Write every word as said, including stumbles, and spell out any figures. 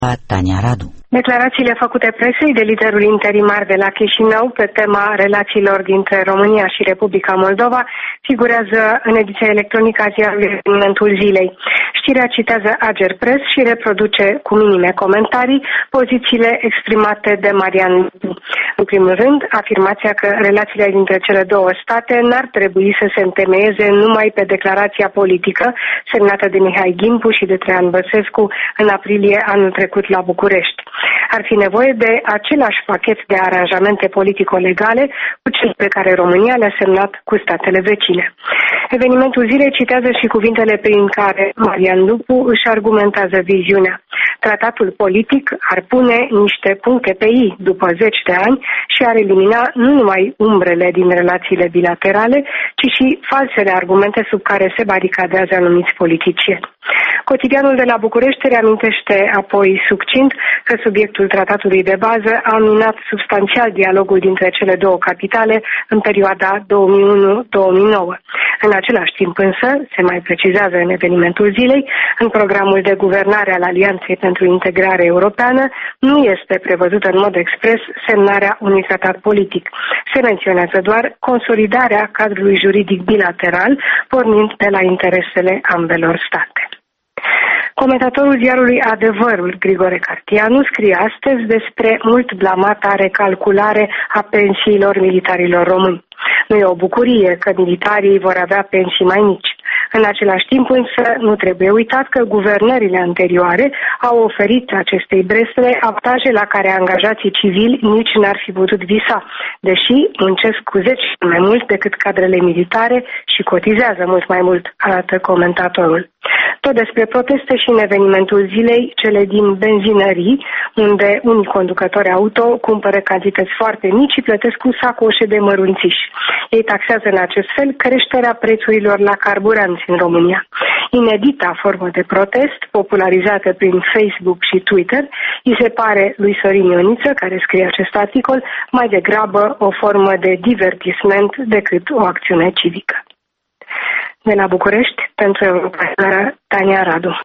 Tania Radu. Declarațiile făcute presei de liderul interimar de la Chișinău pe tema relațiilor dintre România și Republica Moldova figurează în ediția electronică a ziarului Evenimentul Zilei. Știrea citează Agerpres și reproduce cu minime comentarii pozițiile exprimate de Marian Lupu. În primul rând, afirmația că relațiile dintre cele două state n-ar trebui să se întemeieze numai pe declarația politică semnată de Mihai Gimpu și de Traian Băsescu în aprilie anul trecut la București. Ar fi nevoie de același pachet de aranjamente politico-legale cu cel pe care România le-a semnat cu statele vecine. Evenimentul zilei citează și cuvintele prin care Marian Lupu își argumentează viziunea. Tratatul politic ar pune niște puncte pe i după zeci de ani și ar elimina nu numai umbrele din relațiile bilaterale, ci și falsele argumente sub care se baricadează anumiți politicieni. Cotidianul de la București reamintește apoi succint că subiectul tratatului de bază a minat substanțial dialogul dintre cele două capitale în perioada două mii unu două mii nouă. În același timp însă, se mai precizează în evenimentul zilei, în programul de guvernare al Alianței pentru Integrare Europeană nu este prevăzută în mod expres semnarea unui tratat politic. Se menționează doar consolidarea cadrului juridic bilateral, pornind de la interesele ambelor state. Comentatorul ziarului Adevărul, Grigore Cartianu, scrie astăzi despre mult blamata recalculare a pensiilor militarilor români. Nu e o bucurie că militarii vor avea pensii mai mici. În același timp însă nu trebuie uitat că guvernările anterioare au oferit acestei bresle avantaje la care angajații civili nici n-ar fi putut visa, deși muncesc cu zeci mai mult decât cadrele militare și cotizează mult mai mult, arată comentatorul. Tot despre proteste și în evenimentul zilei, cele din benzinării, unde unii conducători auto cumpără cantități foarte mici și plătesc cu sacoșe de mărunțiși. Ei taxează în acest fel creșterea prețurilor la carburanți în România. Inedita formă de protest, popularizată prin Facebook și Twitter, îi se pare lui Sorin Ioniță, care scrie acest articol, mai degrabă o formă de divertisment decât o acțiune civică. De la București, pentru Europa, Tania Radu.